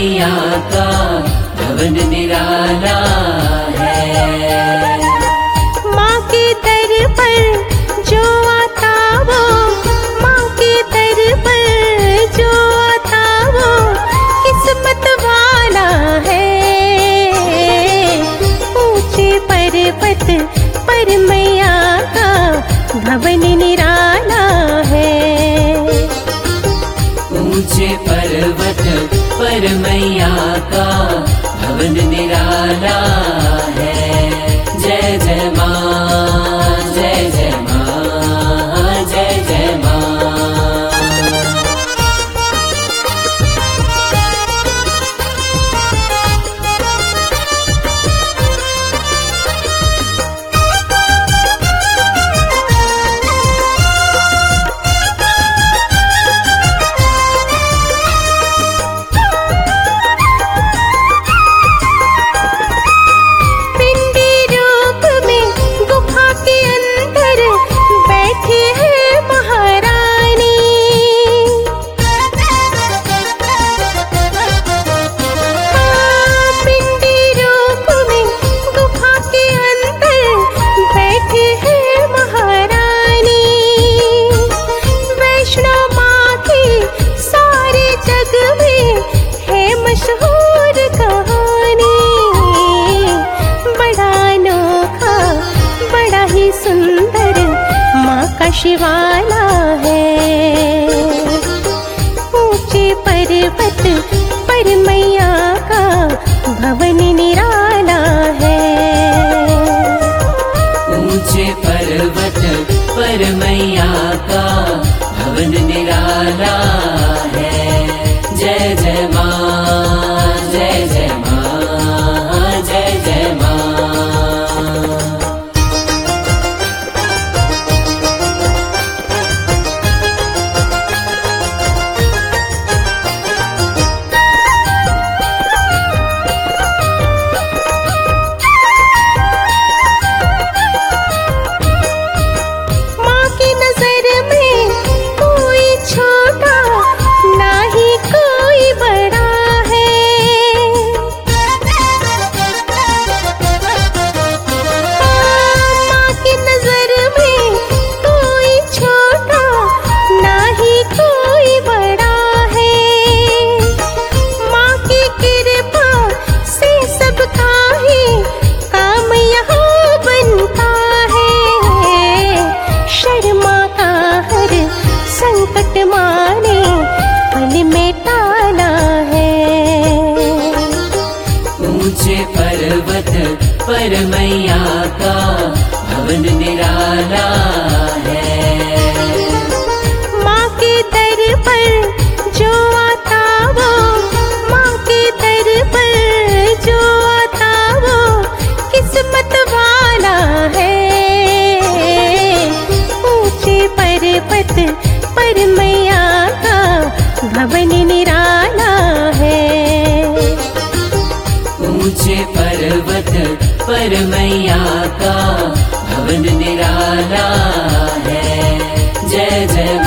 मैया का भवन निराला है। माँ के दर पर जो आता वो, माँ के दर पर जो आता वो किस्मत वाला है। ऊंचे पर्वत पर मैया का भवन निराला है। ऊंचे पर्वत पर मैया का भवन निराला है। जय जय माँ, जय जय माँ, जय जय माँ। शिवाला है। ऊंचे पर्वत पर मैया का भवन निराला है। ऊंचे पर्वत पर मैया का भवन निराला है। जय जय माँ, जय जय माँ, जय जय माँ। ऊंचे पर्वत पर मैया का भवन निराला है। माँ के दर पर जो आता वो, माँ के दर पर जो आता वो किस्मत वाला है। ऊंचे पर्वत पर मैया का भवन निराला है। ऊंचे पर्वत पर मैया का भवन निराला है। जय जय